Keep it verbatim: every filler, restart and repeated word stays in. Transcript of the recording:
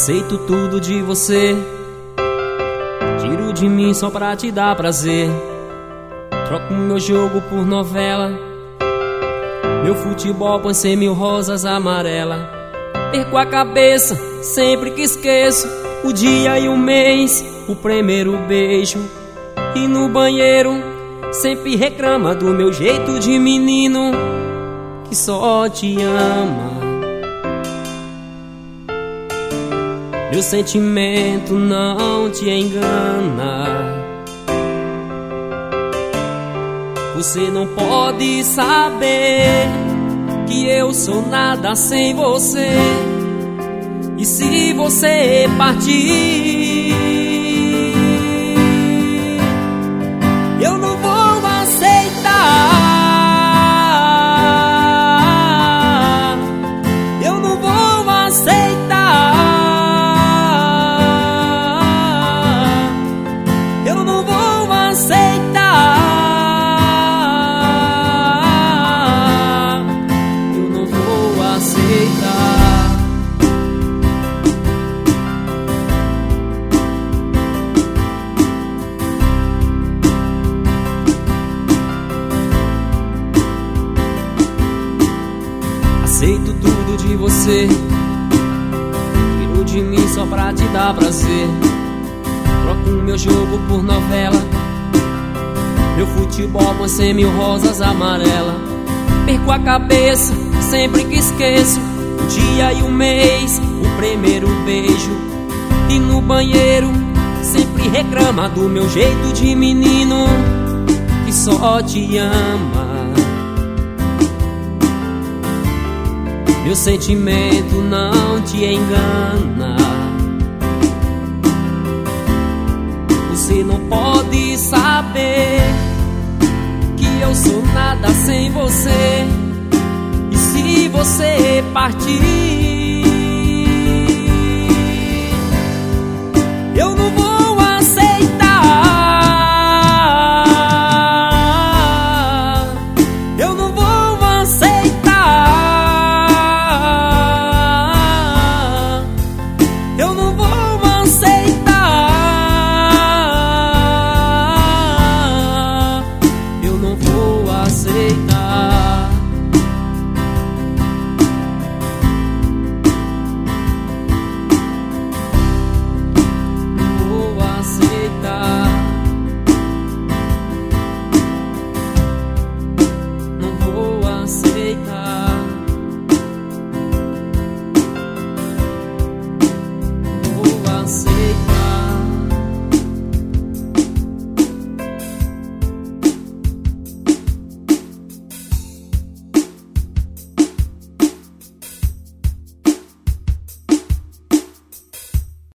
Aceito tudo de você, tiro de mim só pra te dar prazer. Troco meu jogo por novela, meu futebol põe cem mil rosas amarela. Perco a cabeça sempre que esqueço o dia e o mês, o primeiro beijo. E no banheiro sempre reclama do meu jeito de menino que só te ama. Meu sentimento não te engana. Você não pode saber que eu sou nada sem você. E se você partir, eu não vou aceitar. Eu não vou aceitar. Eu não vou aceitar. Eu não vou aceitar. Aceito tudo de você, tiro de mim só pra te dar prazer. Troco meu jogo por novela, meu futebol põe cem mil rosas amarela. Perco a cabeça sempre que esqueço o dia e o mês, o primeiro beijo. E no banheiro sempre reclama do meu jeito de menino que só te ama. Meu sentimento não te engana. Você não pode saber que eu sou nada sem você. E se você partir,